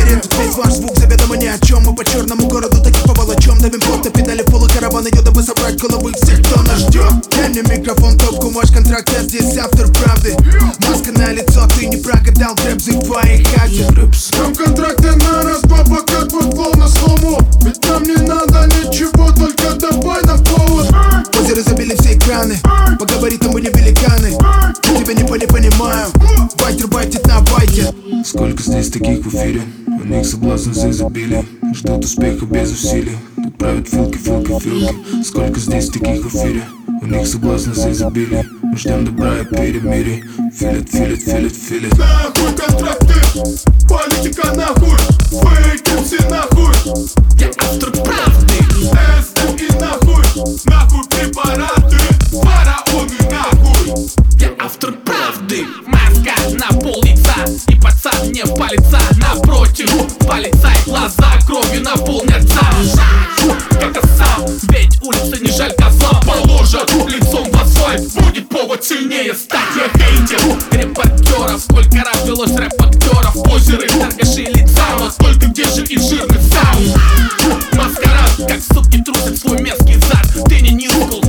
уверен, тут весь ваш звук заведомо ни о чем. Мы по черному городу таких поволочем. Давим плот на педали пола каравана, дабы собрать головы всех, кто нас ждет. Дай мне микрофон, топку, ваш контракт, я здесь автор правды. Маска на лицо, ты не прогадал, трэп зывай и хатит. Там контракты на раз, баба, как футбол на слому. Ведь нам не надо ничего, только давай на повод. Озеро забили все экраны, по габаритам мы не великаны. Я тебя не понимаю, байтер байтит на байте. Сколько здесь таких в эфире, у них соблазн за изобилие. Ждут успеха без усилий, тут правят филки. Сколько здесь таких в эфире, у них соблазн за изобилие. Мы ждем добра и перемирий. Филит. Нахуй контракты, политика нахуй, фейки все нахуй. Я автор правды, СМИ нахуй, нахуй препараты, фараоны нахуй. я автор правды. Маска на пол лица, и пацан не палится. Напротив, полицай, глаза кровью наполнятся. Как сам, ведь улица не жаль козла. Положат лицом в асфальт, будет повод сильнее стать. Я хейтер репортеров, сколько раз велось рэп-актеров. Озеры, торгаши лица, но только где же и жирный саунд. Маскарад, как суки трусят свой мерзкий зад. Ты не нюхал